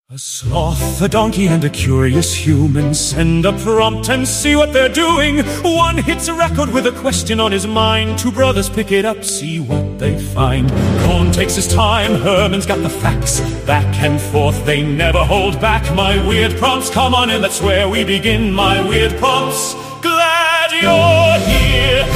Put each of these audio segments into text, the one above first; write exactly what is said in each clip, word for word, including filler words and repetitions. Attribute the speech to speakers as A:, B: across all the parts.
A: A sloth, a donkey, and a curious human send a prompt and see what they're doing. One hits a record with a question on his mind. Two brothers pick it up, see what they find. Cohn takes his time, Herman's got the facts. Back and forth, they never hold back. My weird prompts, come on in, that's where we begin. My weird prompts, glad you're here.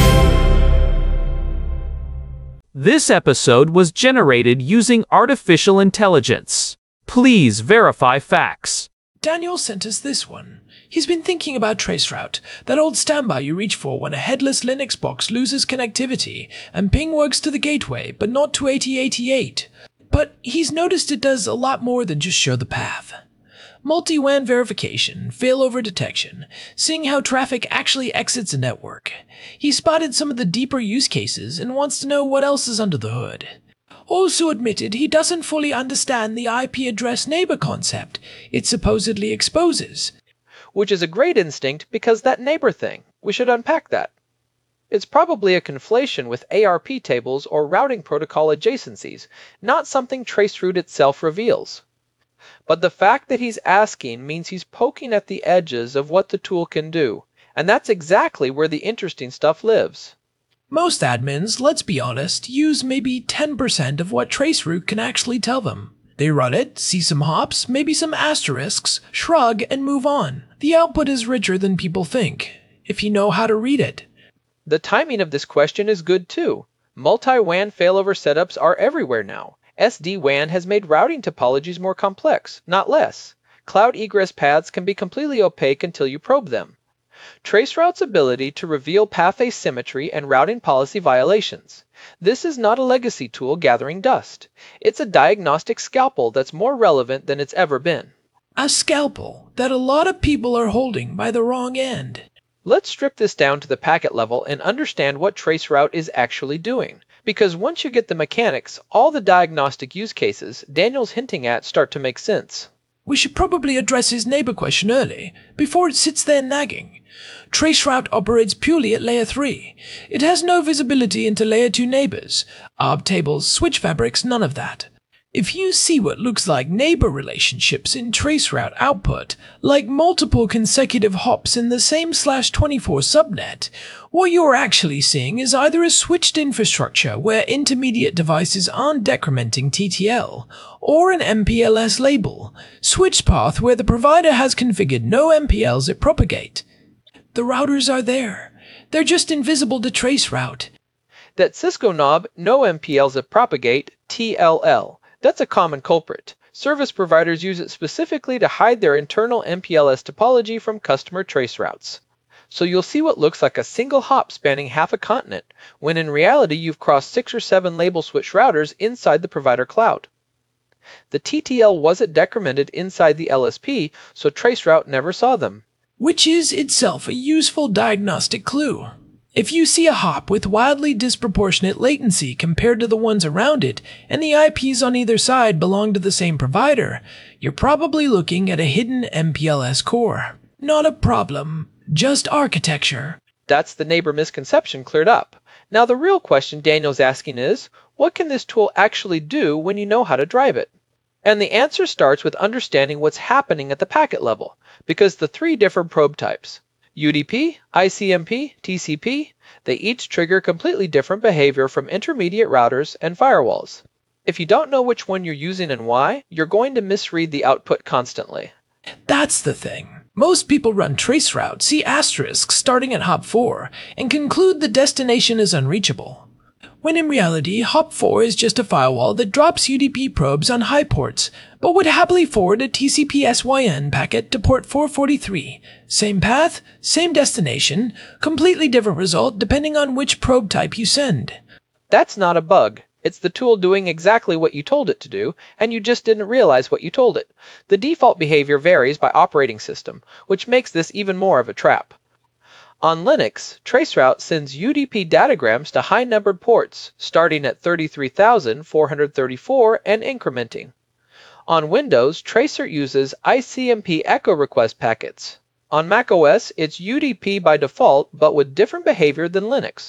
B: This episode was generated using artificial intelligence. Please verify facts.
C: Daniel sent us this one. He's been thinking about traceroute, that old standby you reach for when a headless Linux box loses connectivity, and ping works to the gateway, but not to eighty eighty-eight. But he's noticed it does a lot more than just show the path. Multi-W A N verification, failover detection, seeing how traffic actually exits a network. He spotted some of the deeper use cases and wants to know what else is under the hood. Also admitted he doesn't fully understand the I P address neighbor concept it supposedly exposes.
D: Which is a great instinct because that neighbor thing, we should unpack that. It's probably a conflation with A R P tables or routing protocol adjacencies, not something traceroute itself reveals. But the fact that he's asking means he's poking at the edges of what the tool can do, and that's exactly where the interesting stuff lives.
C: Most admins, let's be honest, use maybe ten percent of what traceroute can actually tell them. They run it, see some hops, maybe some asterisks, shrug, and move on. The output is richer than people think, if you know how to read it.
D: The timing of this question is good too. Multi-W A N failover setups are everywhere now. S D W A N has made routing topologies more complex, not less. Cloud egress paths can be completely opaque until you probe them. Traceroute's ability to reveal path asymmetry and routing policy violations. This is not a legacy tool gathering dust. It's a diagnostic scalpel that's more relevant than it's ever been.
C: A scalpel that a lot of people are holding by the wrong end.
D: Let's strip this down to the packet level and understand what traceroute is actually doing. Because once you get the mechanics, all the diagnostic use cases Daniel's hinting at start to make sense.
C: We should probably address his neighbor question early, before it sits there nagging. Traceroute operates purely at layer three. It has no visibility into layer two neighbors. A R B tables, switch fabrics, none of that. If you see what looks like neighbor relationships in traceroute output, like multiple consecutive hops in the same slash twenty-four subnet, what you're actually seeing is either a switched infrastructure where intermediate devices aren't decrementing T T L, or an M P L S label, switched path where the provider has configured no M P Ls that propagate. The routers are there. They're just invisible to traceroute.
D: That Cisco knob, no M P Ls that propagate, T L L. That's a common culprit. Service providers use it specifically to hide their internal M P L S topology from customer traceroutes. So you'll see what looks like a single hop spanning half a continent, when in reality you've crossed six or seven label switch routers inside the provider cloud. The T T L wasn't decremented inside the L S P, so traceroute never saw them.
C: Which is itself a useful diagnostic clue. If you see a hop with wildly disproportionate latency compared to the ones around it, and the I Ps on either side belong to the same provider, you're probably looking at a hidden M P L S core. Not a problem, just architecture.
D: That's the neighbor misconception cleared up. Now the real question Daniel's asking is, what can this tool actually do when you know how to drive it? And the answer starts with understanding what's happening at the packet level, because the three different probe types, U D P, I C M P, T C P, they each trigger completely different behavior from intermediate routers and firewalls. If you don't know which one you're using and why, you're going to misread the output constantly.
C: That's the thing. Most people run traceroute, see asterisks starting at hop four, and conclude the destination is unreachable. When in reality, hop four is just a firewall that drops U D P probes on high ports, but would happily forward a T C P S Y N packet to port four forty-three. Same path, same destination, completely different result depending on which probe type you send.
D: That's not a bug. It's the tool doing exactly what you told it to do, and you just didn't realize what you told it. The default behavior varies by operating system, which makes this even more of a trap. On Linux, traceroute sends U D P datagrams to high-numbered ports, starting at thirty-three thousand four hundred thirty-four and incrementing. On Windows, Tracer uses I C M P echo request packets. On macOS, it's U D P by default, but with different behavior than Linux.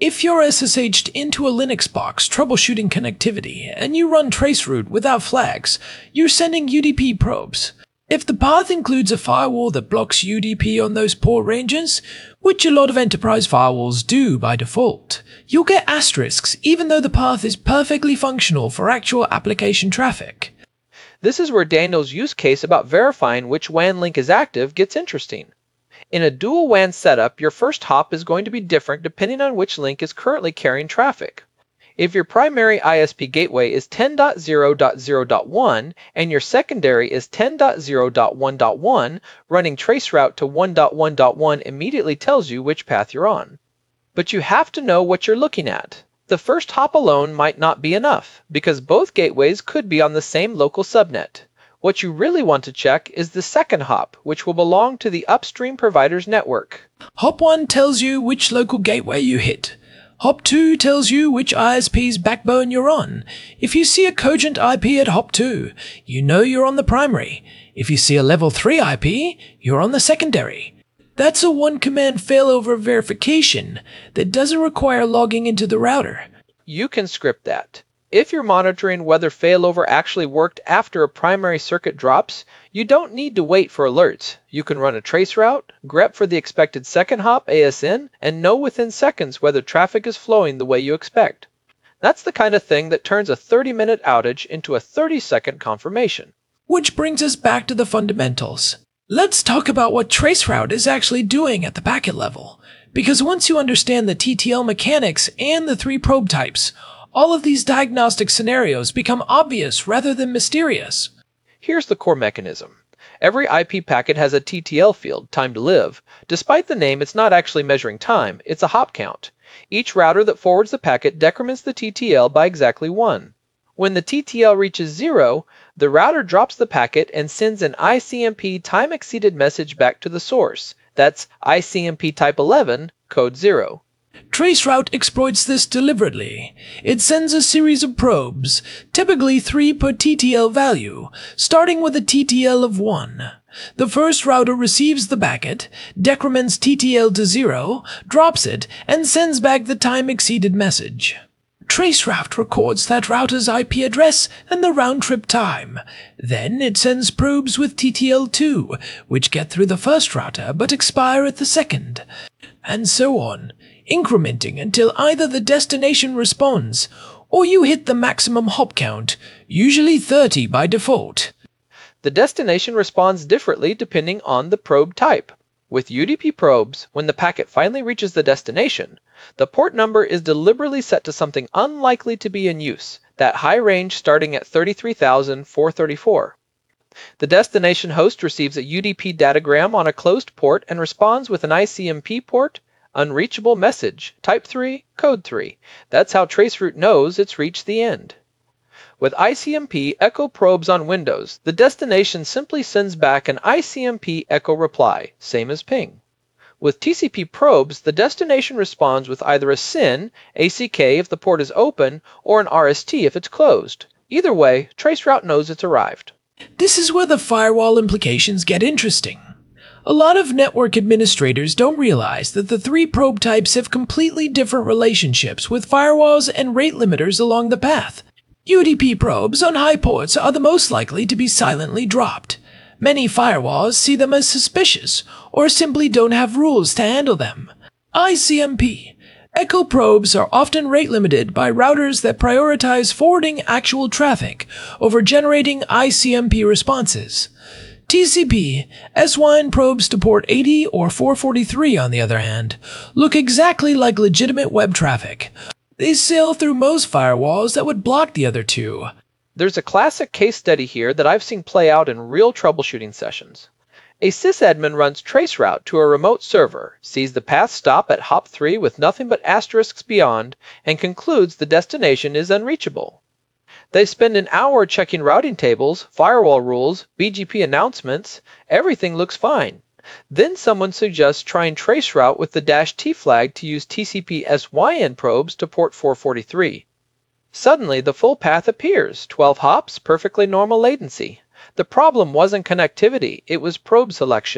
C: If you're S S H'd into a Linux box troubleshooting connectivity and you run traceroute without flags, you're sending U D P probes. If the path includes a firewall that blocks U D P on those port ranges, which a lot of enterprise firewalls do by default, you'll get asterisks even though the path is perfectly functional for actual application traffic.
D: This is where Daniel's use case about verifying which W A N link is active gets interesting. In a dual W A N setup, your first hop is going to be different depending on which link is currently carrying traffic. If your primary I S P gateway is ten dot zero dot zero dot one and your secondary is ten dot zero dot one dot one, running traceroute to one dot one dot one immediately tells you which path you're on. But you have to know what you're looking at. The first hop alone might not be enough, because both gateways could be on the same local subnet. What you really want to check is the second hop, which will belong to the upstream provider's network.
C: Hop one tells you which local gateway you hit. Hop two tells you which I S P's backbone you're on. If you see a cogent I P at hop two, you know you're on the primary. If you see a level three I P, you're on the secondary. That's a one-command failover verification that doesn't require logging into the router.
D: You can script that. If you're monitoring whether failover actually worked after a primary circuit drops, you don't need to wait for alerts. You can run a traceroute, grep for the expected second hop A S N, and know within seconds whether traffic is flowing the way you expect. That's the kind of thing that turns a thirty minute outage into a thirty second confirmation.
C: Which brings us back to the fundamentals. Let's talk about what traceroute is actually doing at the packet level. Because once you understand the T T L mechanics and the three probe types, all of these diagnostic scenarios become obvious rather than mysterious.
D: Here's the core mechanism. Every I P packet has a T T L field, time to live. Despite the name, it's not actually measuring time, it's a hop count. Each router that forwards the packet decrements the T T L by exactly one. When the T T L reaches zero, the router drops the packet and sends an I C M P time-exceeded message back to the source. That's I C M P type eleven, code zero.
C: Traceroute exploits this deliberately. It sends a series of probes, typically three per T T L value, starting with a T T L of one. The first router receives the packet, decrements T T L to zero, drops it, and sends back the time-exceeded message. Traceroute records that router's I P address and the round-trip time. Then it sends probes with T T L two, which get through the first router but expire at the second. And so on, incrementing until either the destination responds, or you hit the maximum hop count, usually thirty by default.
D: The destination responds differently depending on the probe type. With U D P probes, when the packet finally reaches the destination, the port number is deliberately set to something unlikely to be in use, that high range starting at thirty-three thousand four hundred thirty-four. The destination host receives a U D P datagram on a closed port and responds with an I C M P port, unreachable message, type three, code three. That's how traceroute knows it's reached the end. With I C M P echo probes on Windows, the destination simply sends back an I C M P echo reply, same as ping. With T C P probes, the destination responds with either a S Y N, A C K if the port is open, or an R S T if it's closed. Either way, traceroute knows it's arrived.
C: This is where the firewall implications get interesting. A lot of network administrators don't realize that the three probe types have completely different relationships with firewalls and rate limiters along the path. U D P probes on high ports are the most likely to be silently dropped. Many firewalls see them as suspicious, or simply don't have rules to handle them. I C M P. Echo probes are often rate limited by routers that prioritize forwarding actual traffic over generating I C M P responses. T C P, S Y N probes to port eighty or four forty-three, on the other hand, look exactly like legitimate web traffic. They sail through most firewalls that would block the other two.
D: There's a classic case study here that I've seen play out in real troubleshooting sessions. A sysadmin runs traceroute to a remote server, sees the path stop at hop three with nothing but asterisks beyond, and concludes the destination is unreachable. They spend an hour checking routing tables, firewall rules, B G P announcements. Everything looks fine. Then someone suggests trying traceroute with the dash T flag to use T C P S Y N probes to port four forty-three. Suddenly, the full path appears, twelve hops, perfectly normal latency. The problem wasn't connectivity, it was probe selection.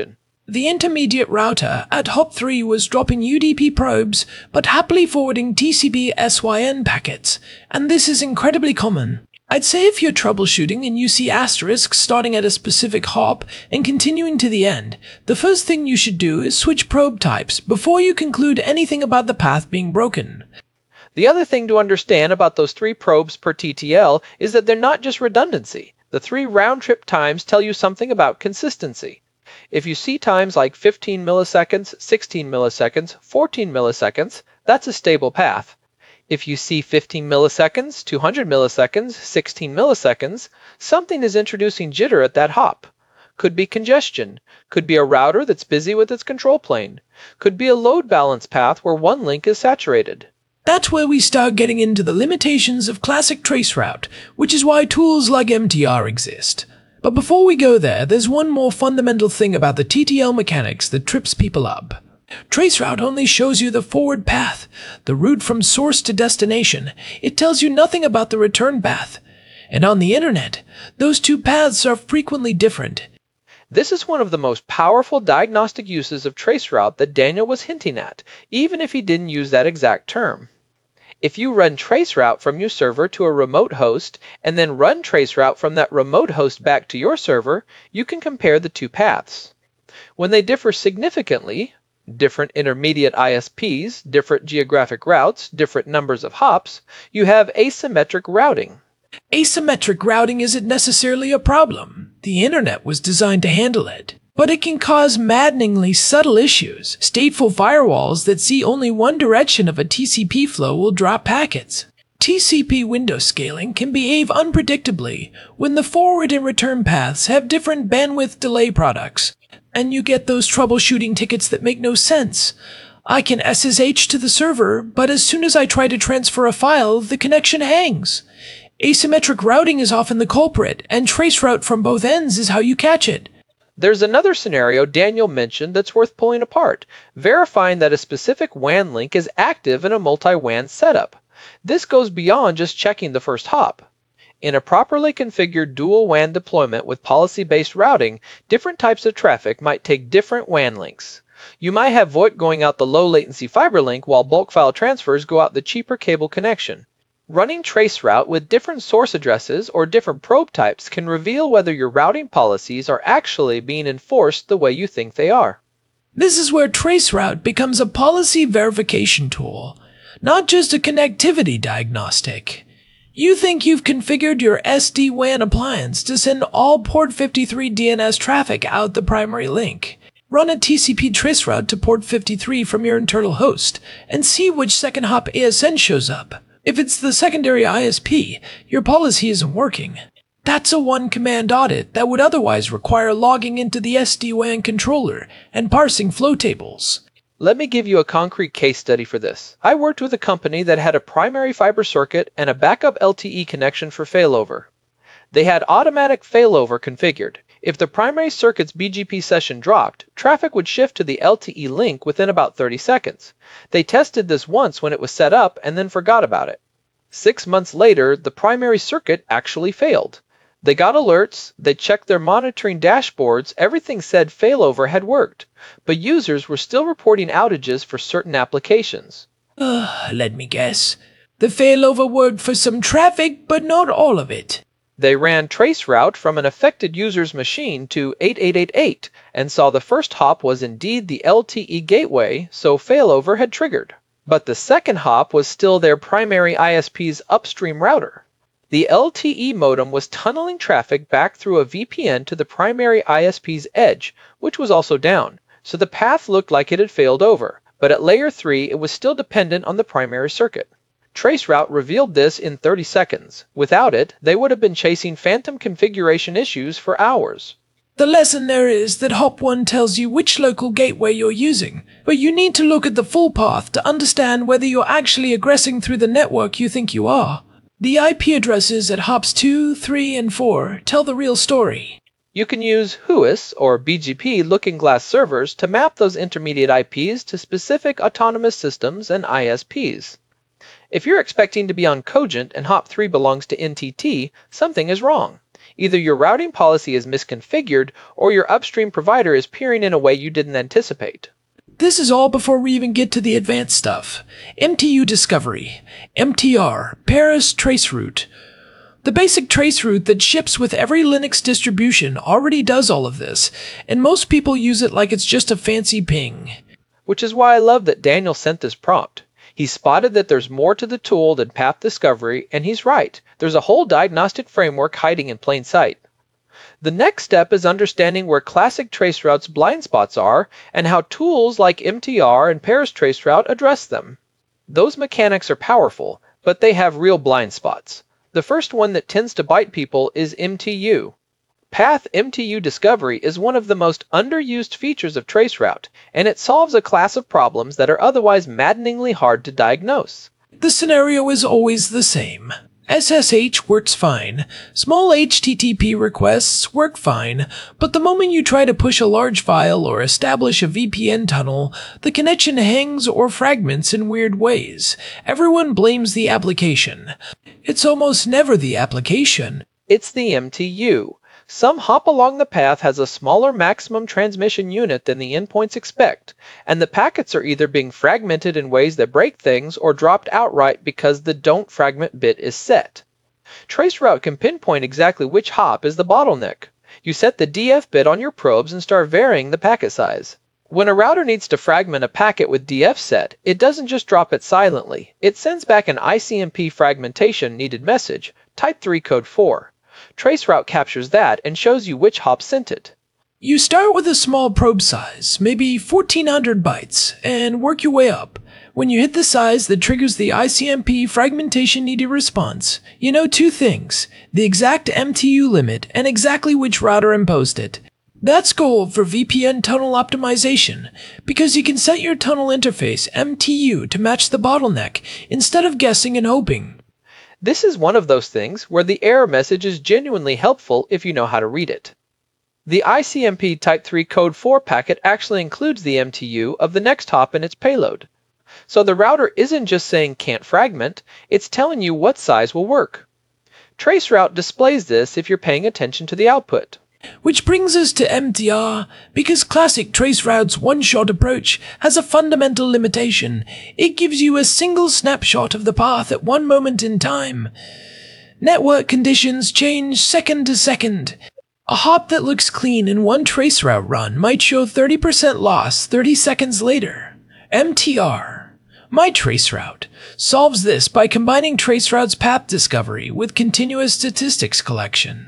C: The intermediate router at hop three was dropping U D P probes, but happily forwarding T C P S Y N packets, and this is incredibly common. I'd say if you're troubleshooting and you see asterisks starting at a specific hop and continuing to the end, the first thing you should do is switch probe types before you conclude anything about the path being broken.
D: The other thing to understand about those three probes per T T L is that they're not just redundancy. The three round-trip times tell you something about consistency. If you see times like fifteen milliseconds, sixteen milliseconds, fourteen milliseconds, that's a stable path. If you see fifteen milliseconds, two hundred milliseconds, sixteen milliseconds, something is introducing jitter at that hop. Could be congestion, could be a router that's busy with its control plane, could be a load balance path where one link is saturated.
C: That's where we start getting into the limitations of classic traceroute, which is why tools like M T R exist. But before we go there, there's one more fundamental thing about the T T L mechanics that trips people up. Traceroute only shows you the forward path, the route from source to destination. It tells you nothing about the return path. And on the internet, those two paths are frequently different.
D: This is one of the most powerful diagnostic uses of traceroute that Daniel was hinting at, even if he didn't use that exact term. If you run traceroute from your server to a remote host, and then run traceroute from that remote host back to your server, you can compare the two paths. When they differ significantly, different intermediate I S Ps, different geographic routes, different numbers of hops, you have asymmetric routing.
C: Asymmetric routing isn't necessarily a problem. The internet was designed to handle it. But it can cause maddeningly subtle issues. Stateful firewalls that see only one direction of a T C P flow will drop packets. T C P window scaling can behave unpredictably when the forward and return paths have different bandwidth delay products, and you get those troubleshooting tickets that make no sense. I can S S H to the server, but as soon as I try to transfer a file, the connection hangs. Asymmetric routing is often the culprit, and traceroute from both ends is how you catch it.
D: There's another scenario Daniel mentioned that's worth pulling apart, verifying that a specific W A N link is active in a multi-W A N setup. This goes beyond just checking the first hop. In a properly configured dual W A N deployment with policy-based routing, different types of traffic might take different W A N links. You might have VoIP going out the low-latency fiber link while bulk file transfers go out the cheaper cable connection. Running traceroute with different source addresses or different probe types can reveal whether your routing policies are actually being enforced the way you think they are.
C: This is where traceroute becomes a policy verification tool, not just a connectivity diagnostic. You think you've configured your S D W A N appliance to send all port fifty-three D N S traffic out the primary link. Run a T C P traceroute to port fifty-three from your internal host and see which second hop A S N shows up. If it's the secondary I S P, your policy isn't working. That's a one-command audit that would otherwise require logging into the S D W A N controller and parsing flow tables.
D: Let me give you a concrete case study for this. I worked with a company that had a primary fiber circuit and a backup L T E connection for failover. They had automatic failover configured. If the primary circuit's B G P session dropped, traffic would shift to the L T E link within about thirty seconds. They tested this once when it was set up and then forgot about it. Six months later, the primary circuit actually failed. They got alerts, they checked their monitoring dashboards, everything said failover had worked, but users were still reporting outages for certain applications.
C: Uh, let me guess. The failover worked for some traffic, but not all of it.
D: They ran traceroute from an affected user's machine to eight eight eight eight and saw the first hop was indeed the L T E gateway, so failover had triggered. But the second hop was still their primary I S P's upstream router. The L T E modem was tunneling traffic back through a V P N to the primary I S P's edge, which was also down, so the path looked like it had failed over, but at layer three it was still dependent on the primary circuit. Traceroute revealed this in thirty seconds. Without it, they would have been chasing phantom configuration issues for hours.
C: The lesson there is that hop one tells you which local gateway you're using, but you need to look at the full path to understand whether you're actually aggressing through the network you think you are. The I P addresses at hops two, three, and four tell the real story.
D: You can use H U S or B G P looking glass servers to map those intermediate I Ps to specific autonomous systems and I S Ps. If you're expecting to be on Cogent and hop three belongs to N T T, something is wrong. Either your routing policy is misconfigured or your upstream provider is peering in a way you didn't anticipate.
C: This is all before we even get to the advanced stuff. M T U discovery, M T R, Paris traceroute. The basic traceroute that ships with every Linux distribution already does all of this, and most people use it like it's just a fancy ping.
D: Which is why I love that Daniel sent this prompt. He spotted that there's more to the tool than path discovery, and he's right. There's a whole diagnostic framework hiding in plain sight. The next step is understanding where classic traceroute's blind spots are and how tools like M T R and Paris traceroute address them. Those mechanics are powerful, but they have real blind spots. The first one that tends to bite people is M T U. Path M T U discovery is one of the most underused features of traceroute, and it solves a class of problems that are otherwise maddeningly hard to diagnose.
C: The scenario is always the same. S S H works fine, small H T T P requests work fine, but the moment you try to push a large file or establish a V P N tunnel, the connection hangs or fragments in weird ways. Everyone blames the application. It's almost never the application.
D: It's the M T U. Some hop along the path has a smaller maximum transmission unit than the endpoints expect, and the packets are either being fragmented in ways that break things or dropped outright because the don't fragment bit is set. Traceroute can pinpoint exactly which hop is the bottleneck. You set the D F bit on your probes and start varying the packet size. When a router needs to fragment a packet with D F set, it doesn't just drop it silently. It sends back an I C M P fragmentation needed message, type three code four. Traceroute captures that and shows you which hop sent it.
C: You start with a small probe size, maybe fourteen hundred bytes, and work your way up. When you hit the size that triggers the I C M P fragmentation needed response, you know two things: the exact M T U limit and exactly which router imposed it. That's gold for V P N tunnel optimization, because you can set your tunnel interface M T U to match the bottleneck instead of guessing and hoping.
D: This is one of those things where the error message is genuinely helpful if you know how to read it. The I C M P type three code four packet actually includes the M T U of the next hop in its payload. So the router isn't just saying can't fragment, it's telling you what size will work. Traceroute displays this if you're paying attention to the output.
C: Which brings us to M T R, because classic traceroute's one-shot approach has a fundamental limitation. It gives you a single snapshot of the path at one moment in time. Network conditions change second to second. A hop that looks clean in one traceroute run might show thirty percent loss thirty seconds later. M T R, my traceroute, solves this by combining traceroute's path discovery with continuous statistics collection.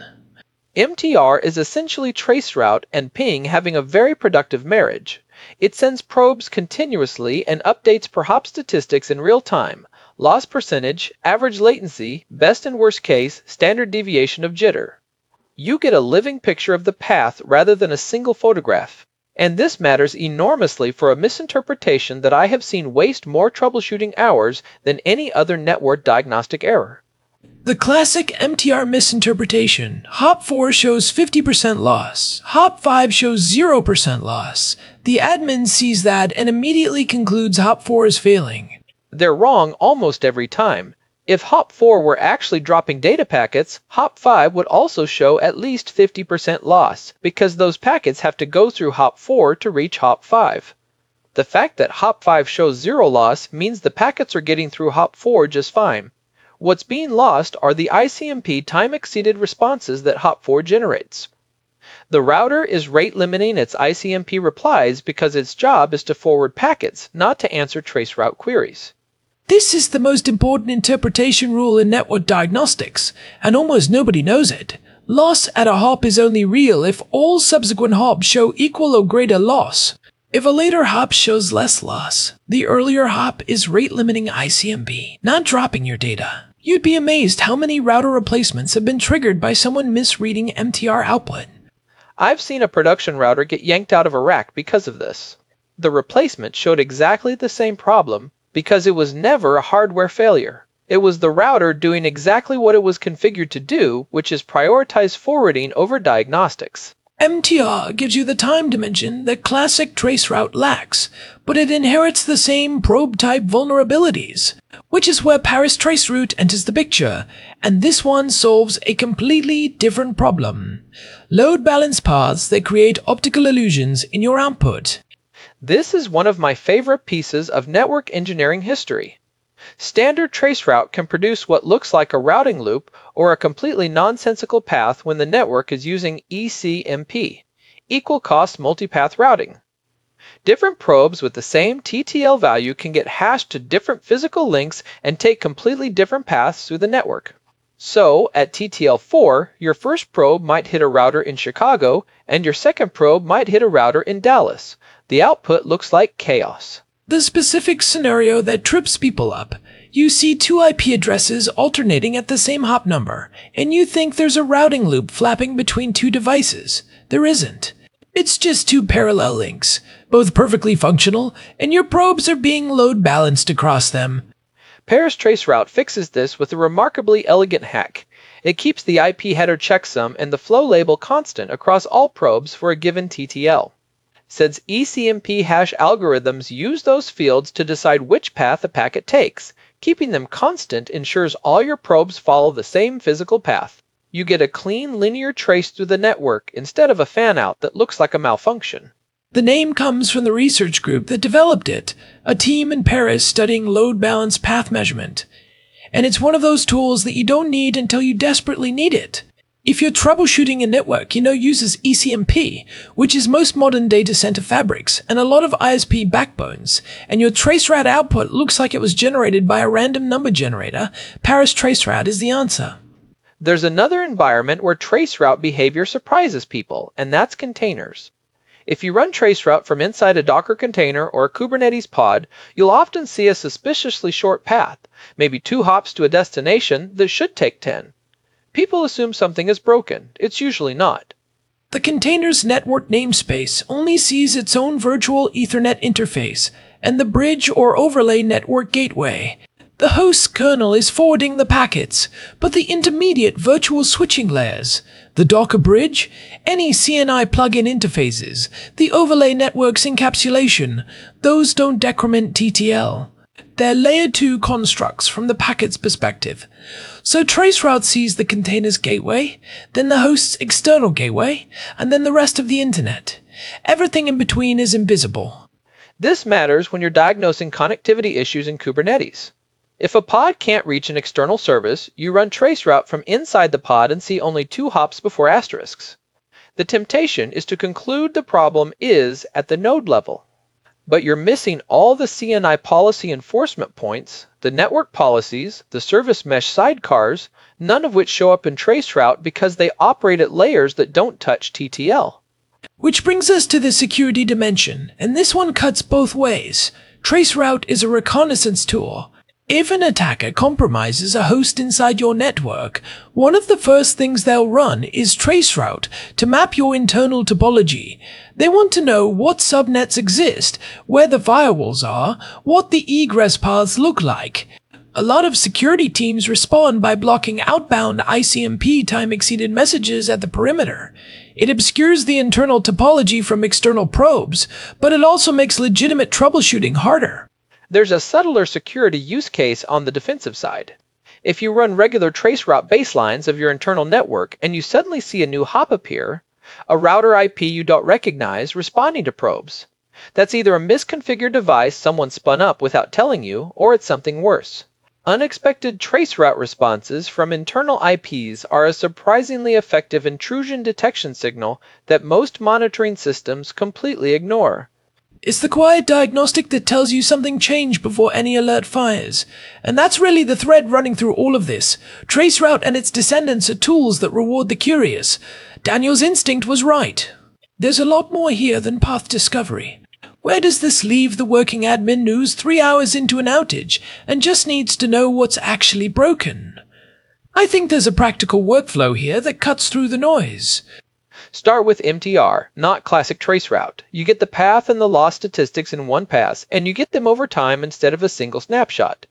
D: M T R is essentially traceroute and ping having a very productive marriage. It sends probes continuously and updates per hop statistics in real time, loss percentage, average latency, best and worst case, standard deviation of jitter. You get a living picture of the path rather than a single photograph. And this matters enormously for a misinterpretation that I have seen waste more troubleshooting hours than any other network diagnostic error.
C: The classic M T R misinterpretation. Hop four shows fifty percent loss. Hop five shows zero percent loss. The admin sees that and immediately concludes Hop four is failing.
D: They're wrong almost every time. If Hop four were actually dropping data packets, Hop five would also show at least fifty percent loss, because those packets have to go through Hop four to reach Hop five. The fact that Hop five shows zero loss means the packets are getting through Hop four just fine. What's being lost are the I C M P time-exceeded responses that Hop four generates. The router is rate limiting its I C M P replies because its job is to forward packets, not to answer traceroute queries.
C: This is the most important interpretation rule in network diagnostics, and almost nobody knows it. Loss at a hop is only real if all subsequent hops show equal or greater loss. If a later hop shows less loss, the earlier hop is rate-limiting I C M P, not dropping your data. You'd be amazed how many router replacements have been triggered by someone misreading M T R output.
D: I've seen a production router get yanked out of a rack because of this. The replacement showed exactly the same problem because it was never a hardware failure. It was the router doing exactly what it was configured to do, which is prioritize forwarding over diagnostics.
C: M T R gives you the time dimension that classic traceroute lacks, but it inherits the same probe-type vulnerabilities, which is where Paris Traceroute enters the picture, and this one solves a completely different problem. Load balance paths that create optical illusions in your output.
D: This is one of my favorite pieces of network engineering history. Standard traceroute can produce what looks like a routing loop or a completely nonsensical path when the network is using E C M P, equal cost multipath routing. Different probes with the same T T L value can get hashed to different physical links and take completely different paths through the network. So, at T T L four, your first probe might hit a router in Chicago, and your second probe might hit a router in Dallas. The output looks like chaos.
C: The specific scenario that trips people up. You see two I P addresses alternating at the same hop number, and you think there's a routing loop flapping between two devices. There isn't. It's just two parallel links, both perfectly functional, and your probes are being load balanced across them.
D: Paris Traceroute fixes this with a remarkably elegant hack. It keeps the I P header checksum and the flow label constant across all probes for a given T T L. Since E C M P hash algorithms use those fields to decide which path a packet takes, keeping them constant ensures all your probes follow the same physical path. You get a clean linear trace through the network instead of a fan-out that looks like a malfunction.
C: The name comes from the research group that developed it, a team in Paris studying load balance path measurement. And it's one of those tools that you don't need until you desperately need it. If you're troubleshooting a network you know uses E C M P, which is most modern data center fabrics and a lot of I S P backbones, and your traceroute output looks like it was generated by a random number generator, Paris Traceroute is the answer.
D: There's another environment where traceroute behavior surprises people, and that's containers. If you run traceroute from inside a Docker container or a Kubernetes pod, you'll often see a suspiciously short path, maybe two hops to a destination that should take ten. People assume something is broken. It's usually not.
C: The container's network namespace only sees its own virtual Ethernet interface and the bridge or overlay network gateway. The host's kernel is forwarding the packets, but the intermediate virtual switching layers, the Docker bridge, any C N I plugin interfaces, the overlay network's encapsulation, those don't decrement T T L. They're layer two constructs from the packet's perspective. So traceroute sees the container's gateway, then the host's external gateway, and then the rest of the internet. Everything in between is invisible.
D: This matters when you're diagnosing connectivity issues in Kubernetes. If a pod can't reach an external service, you run traceroute from inside the pod and see only two hops before asterisks. The temptation is to conclude the problem is at the node level. But you're missing all the C N I policy enforcement points, the network policies, the service mesh sidecars, none of which show up in traceroute because they operate at layers that don't touch T T L.
C: Which brings us to the security dimension, and this one cuts both ways. Traceroute is a reconnaissance tool. If an attacker compromises a host inside your network, one of the first things they'll run is traceroute to map your internal topology. They want to know what subnets exist, where the firewalls are, what the egress paths look like. A lot of security teams respond by blocking outbound I C M P time-exceeded messages at the perimeter. It obscures the internal topology from external probes, but it also makes legitimate troubleshooting harder.
D: There's a subtler security use case on the defensive side. If you run regular traceroute baselines of your internal network and you suddenly see a new hop appear, a router I P you don't recognize responding to probes, that's either a misconfigured device someone spun up without telling you, or it's something worse. Unexpected traceroute responses from internal I Ps are a surprisingly effective intrusion detection signal that most monitoring systems completely ignore.
C: It's the quiet diagnostic that tells you something changed before any alert fires. And that's really the thread running through all of this. Traceroute and its descendants are tools that reward the curious. Daniel's instinct was right. There's a lot more here than path discovery. Where does this leave the working admin who's three hours into an outage and just needs to know what's actually broken? I think there's a practical workflow here that cuts through the noise.
D: Start with M T R, not classic traceroute. You get the path and the loss statistics in one pass, and you get them over time instead of a single snapshot.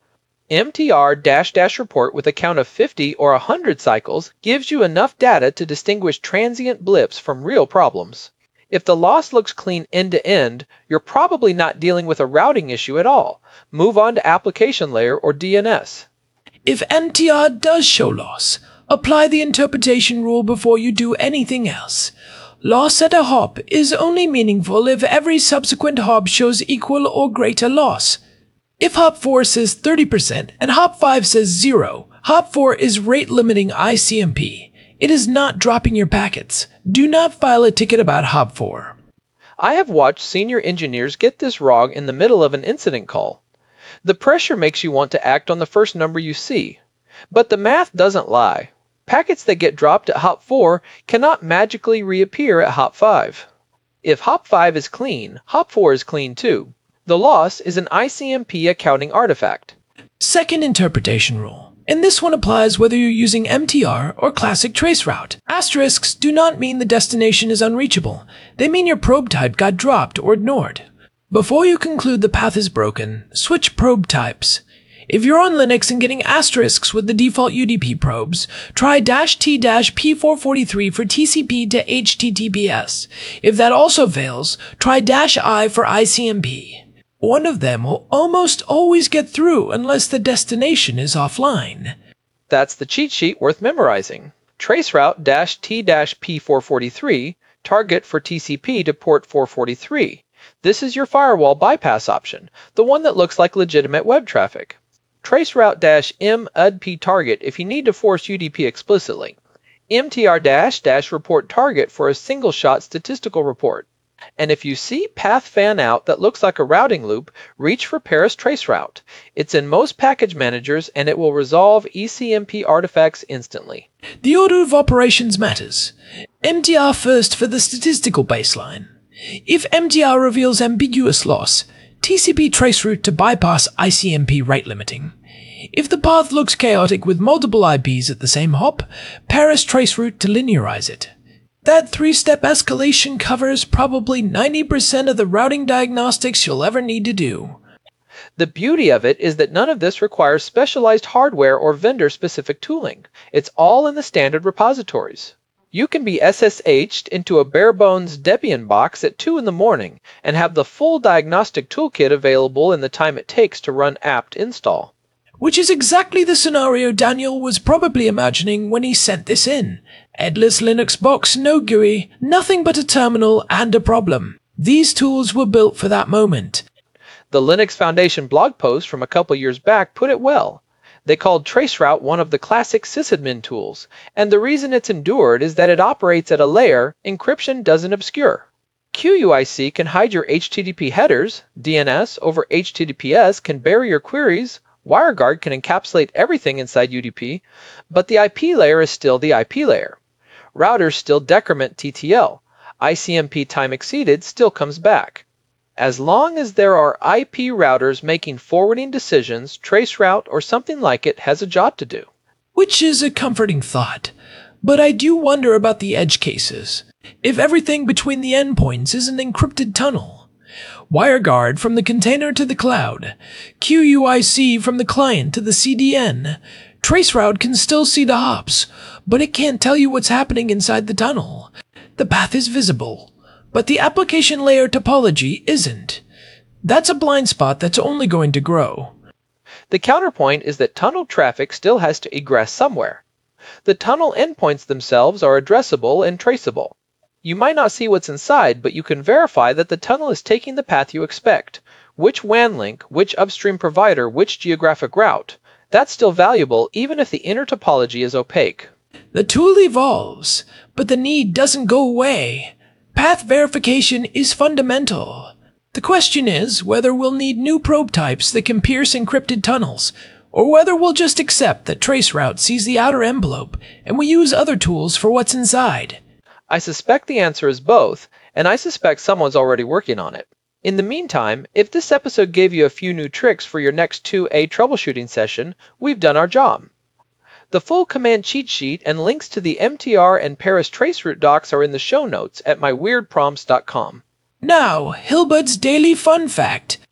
D: M T R dash dash report with a count of fifty or one hundred cycles gives you enough data to distinguish transient blips from real problems. If the loss looks clean end to end, you're probably not dealing with a routing issue at all. Move on to application layer or D N S.
C: If M T R does show loss, apply the interpretation rule before you do anything else. Loss at a hop is only meaningful if every subsequent hop shows equal or greater loss. If hop four says thirty percent and hop five says zero, hop four is rate limiting I C M P. It is not dropping your packets. Do not file a ticket about hop four.
D: I have watched senior engineers get this wrong in the middle of an incident call. The pressure makes you want to act on the first number you see. But the math doesn't lie. Packets that get dropped at hop four cannot magically reappear at hop five. If hop five is clean, hop four is clean too. The loss is an I C M P accounting artifact.
C: Second interpretation rule. And this one applies whether you're using M T R or classic traceroute. Asterisks do not mean the destination is unreachable. They mean your probe type got dropped or ignored. Before you conclude the path is broken, switch probe types. If you're on Linux and getting asterisks with the default U D P probes, try dash T dash P four forty-three for T C P to H T T P S. If that also fails, try dash I for I C M P. One of them will almost always get through unless the destination is offline.
D: That's the cheat sheet worth memorizing. Traceroute dash T dash P four forty-three, target for T C P to port four forty-three. This is your firewall bypass option, the one that looks like legitimate web traffic. Traceroute dash M U D P target if you need to force U D P explicitly. M T R dash dash report target for a single shot statistical report. And if you see path fan out that looks like a routing loop, reach for Paris traceroute. It's in most package managers and it will resolve E C M P artifacts instantly.
C: The order of operations matters. M T R first for the statistical baseline. If M T R reveals ambiguous loss, T C P traceroute to bypass I C M P rate limiting. If the path looks chaotic with multiple I Ps at the same hop, Paris traceroute to linearize it. That three-step escalation covers probably ninety percent of the routing diagnostics you'll ever need to do.
D: The beauty of it is that none of this requires specialized hardware or vendor-specific tooling. It's all in the standard repositories. You can be S S H'd into a bare-bones Debian box at two in the morning and have the full diagnostic toolkit available in the time it takes to run apt install.
C: Which is exactly the scenario Daniel was probably imagining when he sent this in. Headless Linux box, no G U I, nothing but a terminal and a problem. These tools were built for that moment.
D: The Linux Foundation blog post from a couple years back put it well. They called Traceroute one of the classic sysadmin tools, and the reason it's endured is that it operates at a layer encryption doesn't obscure. Q U I C can hide your H T T P headers, D N S over H T T P S can bury your queries, WireGuard can encapsulate everything inside U D P, but the I P layer is still the I P layer. Routers still decrement T T L. I C M P time exceeded still comes back. As long as there are I P routers making forwarding decisions, Traceroute or something like it has a job to do.
C: Which is a comforting thought. But I do wonder about the edge cases. If everything between the endpoints is an encrypted tunnel. WireGuard from the container to the cloud. Q U I C from the client to the C D N. Traceroute can still see the hops, but it can't tell you what's happening inside the tunnel. The path is visible, but the application layer topology isn't. That's a blind spot that's only going to grow.
D: The counterpoint is that tunnel traffic still has to egress somewhere. The tunnel endpoints themselves are addressable and traceable. You might not see what's inside, but you can verify that the tunnel is taking the path you expect. Which W A N link, which upstream provider, which geographic route. That's still valuable even if the inner topology is opaque.
C: The tool evolves, but the need doesn't go away. Path verification is fundamental. The question is whether we'll need new probe types that can pierce encrypted tunnels, or whether we'll just accept that Traceroute sees the outer envelope and we use other tools for what's inside.
D: I suspect the answer is both, and I suspect someone's already working on it. In the meantime, if this episode gave you a few new tricks for your next two A troubleshooting session, we've done our job. The full command cheat sheet and links to the M T R and Paris traceroute docs are in the show notes at my weird prompts dot com.
C: Now, Hilbert's Daily Fun Fact.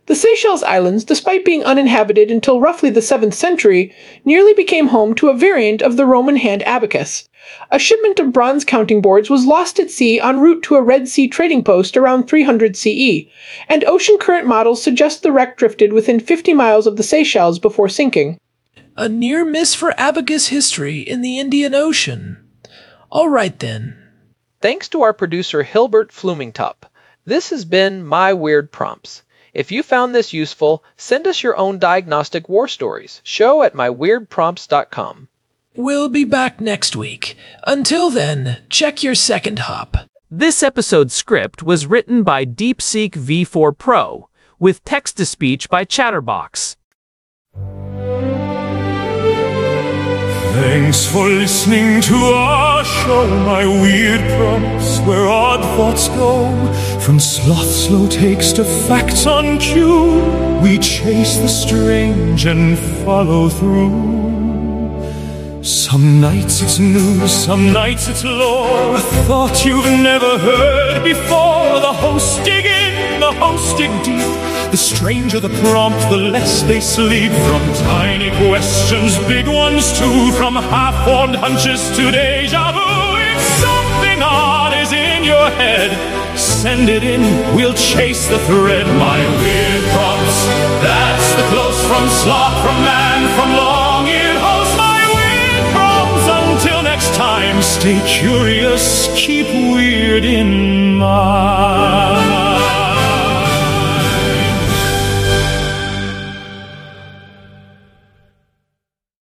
E: The Seychelles Islands, despite being uninhabited until roughly the seventh century, nearly became home to a variant of the Roman hand abacus. A shipment of bronze counting boards was lost at sea en route to a Red Sea trading post around three hundred C E, and ocean current models suggest the wreck drifted within fifty miles of the Seychelles before sinking.
C: A near miss for abacus history in the Indian Ocean. All right then.
D: Thanks to our producer Hilbert Flumingtop. This has been My Weird Prompts. If you found this useful, send us your own diagnostic war stories. Show at my weird prompts dot com.
C: We'll be back next week. Until then, check your second hop.
B: This episode's script was written by DeepSeek V four Pro, with text-to-speech by Chatterbox.
A: Thanks for listening to our show, My Weird Prompts, where odd thoughts go. From sloth slow takes to facts on cue, we chase the strange and follow through. Some nights it's news, some nights it's lore, a thought you've never heard before. The hosts dig in, the hosts dig deep. The stranger the prompt, the less they sleep. From tiny questions, big ones too. From half-formed hunches to deja vu. If something odd is in your head, send it in, we'll chase the thread. My weird prompts, that's the close from sloth, from man, from long-eared host. My weird prompts, until next time, stay curious, keep weird in mind.